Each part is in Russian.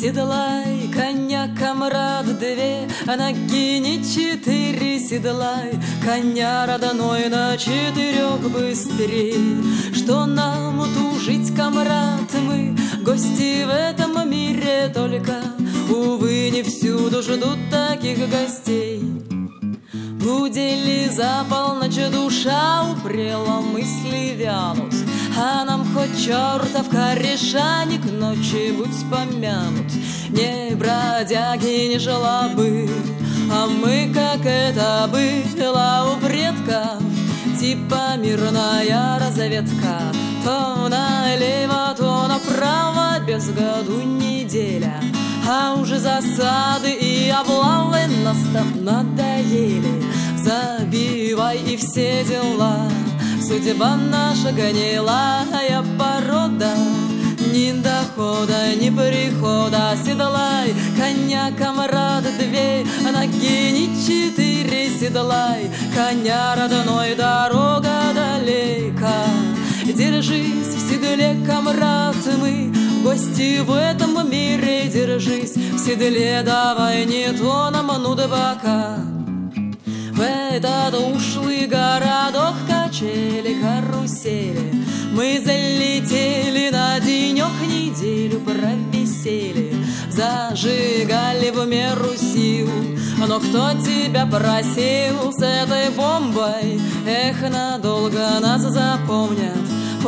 Седлай коня, комрад, две ноги, не четыре. Седлай коня, родной, на четырех быстрей. Что нам тужить, комрад, мы гости в этом мире, только, увы, не всюду ждут таких гостей. Будили за полночь, душа упрела, мысли вянут, а нам хоть чертов корешаник ночи будь помянут. Не бродяги, не жлобы, а мы, как это было у предков, типа мирная разведка. То налево, то направо, без году неделя, а уже засады и облавы нас там надоели. Забивай и все дела, судьба наша гнилая порода. Ни дохода, ни прихода. Седлай коня, комрад, две ноги, не четыре. Седлай коня, родной, дорога далека. Держись в седле, комрад, мы гости в этом мире. Держись в седле, давай, не то нам нуда бока. В этот ушлый городок качели, карусели мы залетели, на денек неделю провисели. Зажигали в меру сил, но кто тебя просил с этой бомбой? Эх, надолго нас запомнят.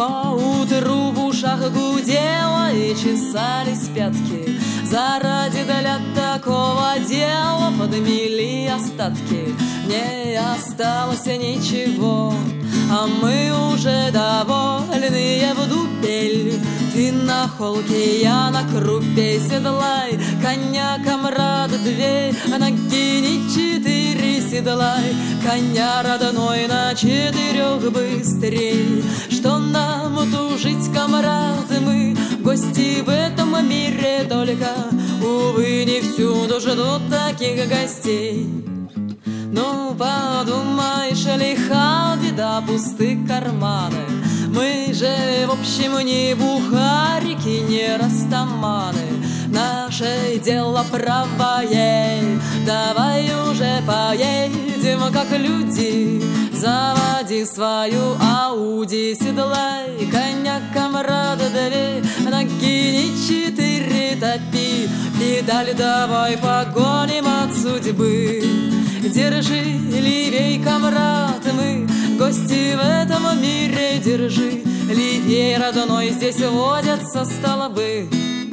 Поутру в ушах гудело и чесались пятки. Заради для такого дела подмели остатки. Не осталось ничего, а мы уже довольные в дупель. Ты на холке, я на крупе. Седлай коня, комрад, две ноги, не четыре. Седлай коня, родной, на четырех быстрей. Что нам тужить, комрад, мы гости в этом мире, только, увы, не всюду ждут таких гостей. Ну, подумаешь, лиха беда, пусты карманы. Мы же, в общем, не бухарики, не растаманы. Наше дело правое, давай уже поедем, как люди. Заводи свою Ауди. Седлай коня, комрад, две ноги, не четыре. Топи педаль, давай погоним от судьбы. Держи левей, комрад, мы гости в этом мире. Держи левей, родной, здесь водятся столбы.